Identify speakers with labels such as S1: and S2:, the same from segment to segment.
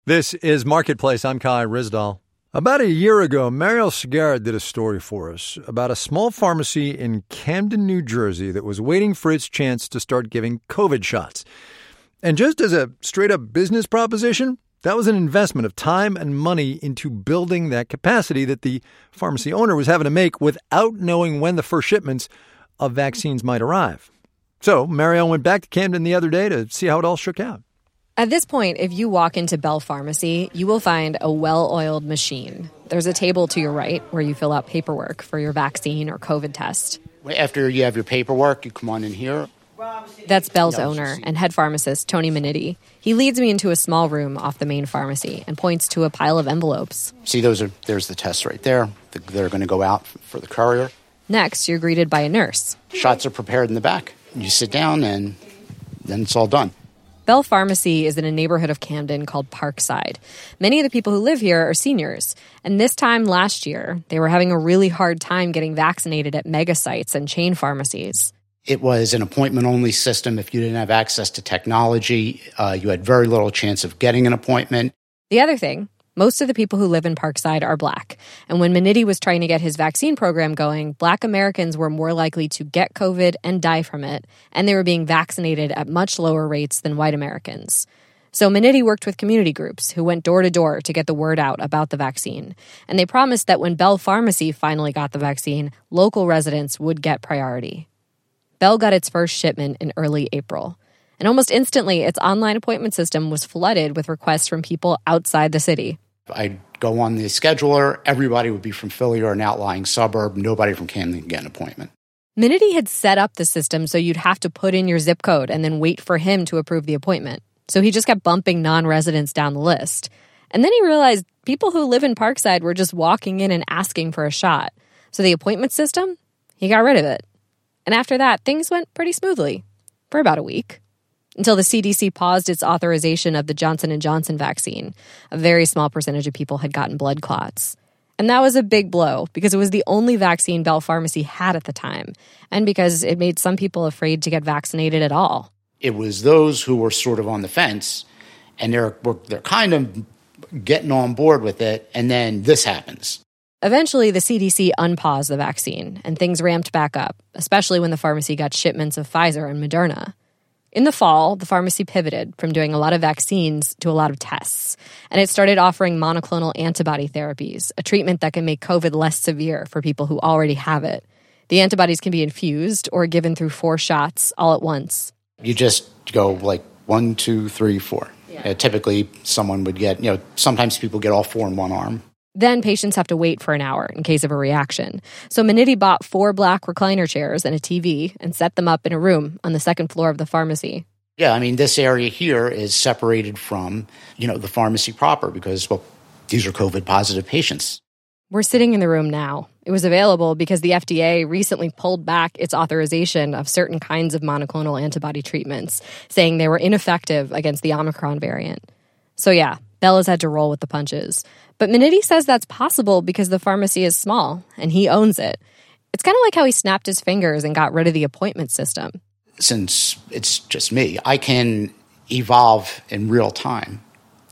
S1: This is Marketplace. I'm Kai Ryssdal. About a year ago, Mariel Segarra did a story for us about a small pharmacy in Camden, New Jersey that was waiting for its chance to start giving COVID shots. And just as a straight-up business proposition, that was an investment of time and money into building that capacity that the pharmacy owner was having to make without knowing when the first shipments of vaccines might arrive. So Mariel went back to Camden the other day to see how it all shook out.
S2: At this point, if you walk into Bell Pharmacy, you will find a well-oiled machine. There's a table to your right where you fill out paperwork for your vaccine or COVID test.
S3: After you have your paperwork, you come on in here.
S2: That's Bell's owner and head pharmacist, Tony Minetti. He leads me into a small room off the main pharmacy and points to a pile of envelopes.
S3: See, there's the tests right there. They're going to go out for the courier.
S2: Next, you're greeted by a nurse.
S3: Shots are prepared in the back. You sit down, and then it's all done.
S2: Bell Pharmacy is in a neighborhood of Camden called Parkside. Many of the people who live here are seniors. And this time last year, they were having a really hard time getting vaccinated at mega sites and chain pharmacies.
S3: It was an appointment-only system. If you didn't have access to technology, you had very little chance of getting an appointment.
S2: The other thing, most of the people who live in Parkside are Black. And when Minetti was trying to get his vaccine program going, Black Americans were more likely to get COVID and die from it, and they were being vaccinated at much lower rates than white Americans. So Minetti worked with community groups who went door to door to get the word out about the vaccine. And they promised that when Bell Pharmacy finally got the vaccine, local residents would get priority. Bell got its first shipment in early April. And almost instantly, its online appointment system was flooded with requests from people outside the city.
S3: I'd go on the scheduler. Everybody would be from Philly or an outlying suburb. Nobody from Camden could get an appointment.
S2: Minetti had set up the system so you'd have to put in your zip code and then wait for him to approve the appointment. So he just kept bumping non-residents down the list. And then he realized people who live in Parkside were just walking in and asking for a shot. So the appointment system, he got rid of it. And after that, things went pretty smoothly for about a week. Until the CDC paused its authorization of the Johnson & Johnson vaccine. A very small percentage of people had gotten blood clots. And that was a big blow because it was the only vaccine Bell Pharmacy had at the time, and because it made some people afraid to get vaccinated at all.
S3: It was those who were sort of on the fence, and they're kind of getting on board with it, and then this happens.
S2: Eventually, the CDC unpaused the vaccine, and things ramped back up, especially when the pharmacy got shipments of Pfizer and Moderna. In the fall, the pharmacy pivoted from doing a lot of vaccines to a lot of tests, and it started offering monoclonal antibody therapies, a treatment that can make COVID less severe for people who already have it. The antibodies can be infused or given through 4 shots all at once.
S3: You just go like 1, 2, 3, 4. Yeah. Typically, someone would get, sometimes people get all 4 in one arm.
S2: Then patients have to wait for an hour in case of a reaction. So Minetti bought 4 black recliner chairs and a TV and set them up in a room on the second floor of the pharmacy.
S3: Yeah, this area here is separated from, the pharmacy proper because, these are COVID-positive patients.
S2: We're sitting in the room now. It was available because the FDA recently pulled back its authorization of certain kinds of monoclonal antibody treatments, saying they were ineffective against the Omicron variant. So yeah, Bell has had to roll with the punches. But Minetti says that's possible because the pharmacy is small, and he owns it. It's kind of like how he snapped his fingers and got rid of the appointment system.
S3: Since it's just me, I can evolve in real time.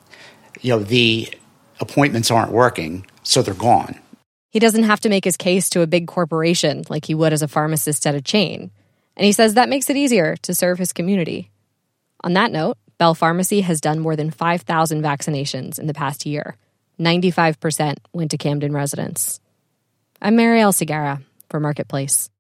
S3: The appointments aren't working, so they're gone.
S2: He doesn't have to make his case to a big corporation like he would as a pharmacist at a chain. And he says that makes it easier to serve his community. On that note, Bell Pharmacy has done more than 5,000 vaccinations in the past year. 95% went to Camden residents. I'm Mariel Segarra for Marketplace.